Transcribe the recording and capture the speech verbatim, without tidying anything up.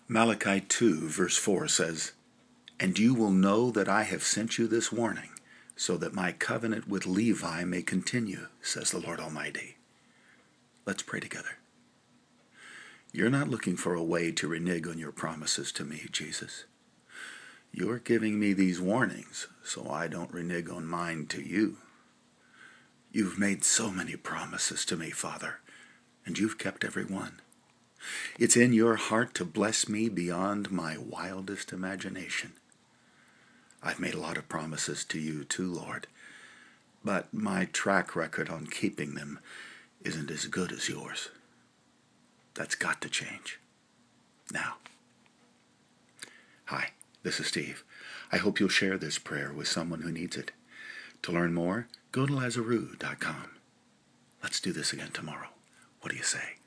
Malachi two, verse four says, "And you will know that I have sent you this warning, so that my covenant with Levi may continue, says the Lord Almighty." Let's pray together. You're not looking for a way to renege on your promises to me, Jesus. You're giving me these warnings so I don't renege on mine to you. You've made so many promises to me, Father, and you've kept every one. It's in your heart to bless me beyond my wildest imagination. I've made a lot of promises to you too, Lord, but my track record on keeping them isn't as good as yours. That's got to change. Now. Hi, this is Steve. I hope you'll share this prayer with someone who needs it. To learn more, go to Lazaru dot com. Let's do this again tomorrow. What do you say?